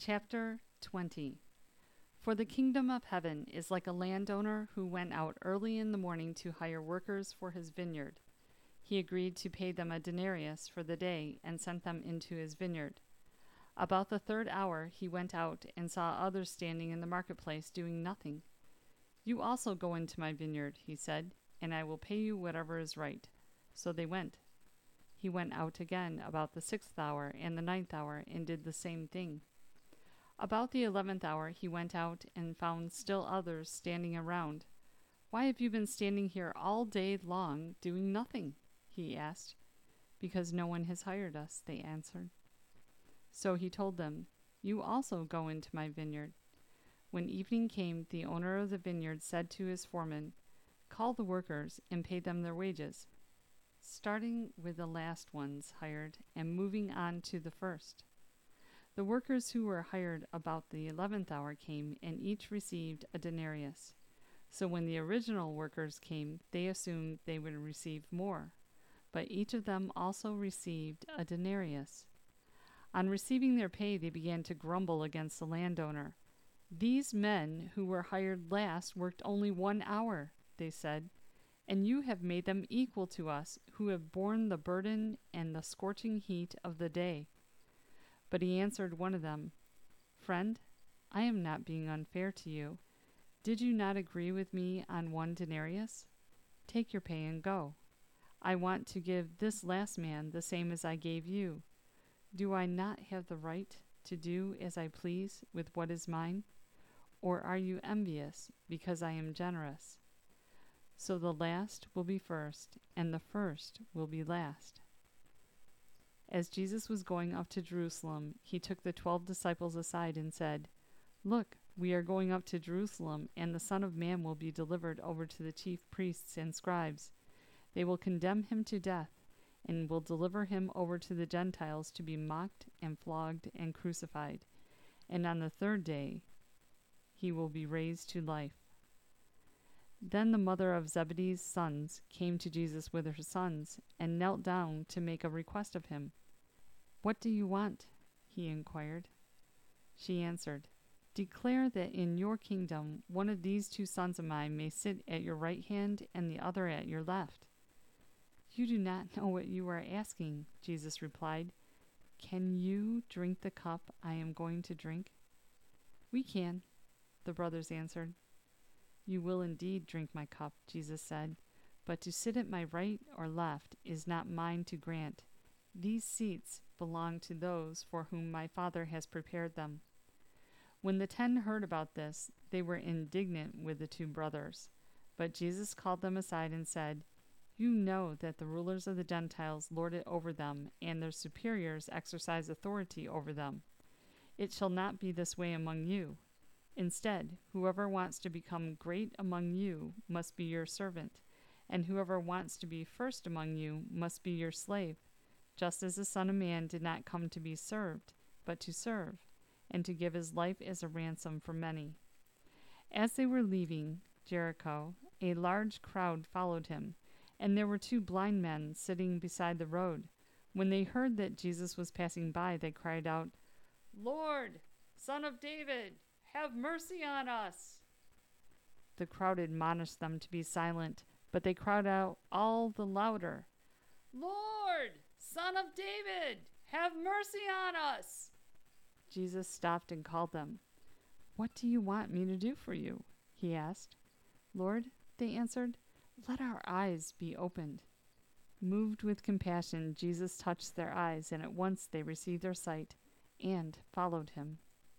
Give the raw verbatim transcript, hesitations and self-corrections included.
Chapter twenty. For the kingdom of heaven is like a landowner who went out early in the morning to hire workers for his vineyard. He agreed to pay them a denarius for the day and sent them into his vineyard. About the third hour he went out and saw others standing in the marketplace doing nothing. "You also go into my vineyard," he said, "and I will pay you whatever is right." So they went. He went out again about the sixth hour and the ninth hour and did the same thing. About the eleventh hour he went out and found still others standing around. "Why have you been standing here all day long doing nothing?" he asked. "Because no one has hired us," they answered. So he told them, "You also go into my vineyard." When evening came, the owner of the vineyard said to his foreman, "Call the workers and pay them their wages," starting with the last ones hired and moving on to the first. The workers who were hired about the eleventh hour came, and each received a denarius. So when the original workers came, they assumed they would receive more, but each of them also received a denarius. On receiving their pay, they began to grumble against the landowner. "These men who were hired last worked only one hour," they said, "and you have made them equal to us, who have borne the burden and the scorching heat of the day." But he answered one of them, "Friend, I am not being unfair to you. Did you not agree with me on one denarius? Take your pay and go. I want to give this last man the same as I gave you. Do I not have the right to do as I please with what is mine? Or are you envious because I am generous?" So the last will be first, and the first will be last. As Jesus was going up to Jerusalem, he took the twelve disciples aside and said, "Look, we are going up to Jerusalem, and the Son of Man will be delivered over to the chief priests and scribes. They will condemn him to death, and will deliver him over to the Gentiles to be mocked and flogged and crucified. And on the third day he will be raised to life." Then the mother of Zebedee's sons came to Jesus with her sons, and knelt down to make a request of him. "What do you want?" he inquired. She answered, "Declare that in your kingdom one of these two sons of mine may sit at your right hand and the other at your left." "You do not know what you are asking," Jesus replied. "Can you drink the cup I am going to drink?" "We can," the brothers answered. "You will indeed drink my cup," Jesus said, "but to sit at my right or left is not mine to grant. These seats belong to those for whom my Father has prepared them." When the ten heard about this, they were indignant with the two brothers. But Jesus called them aside and said, "You know that the rulers of the Gentiles lord it over them, and their superiors exercise authority over them. It shall not be this way among you. Instead, whoever wants to become great among you must be your servant, and whoever wants to be first among you must be your slave, just as the Son of Man did not come to be served, but to serve, and to give his life as a ransom for many." As they were leaving Jericho, a large crowd followed him, and there were two blind men sitting beside the road. When they heard that Jesus was passing by, they cried out, "Lord, Son of David, have mercy on us!" The crowd admonished them to be silent, but they cried out all the louder, "Lord, Son of David, have mercy on us!" Jesus stopped and called them. "What do you want me to do for you?" he asked. "Lord," they answered, "let our eyes be opened." Moved with compassion, Jesus touched their eyes, and at once they received their sight and followed him.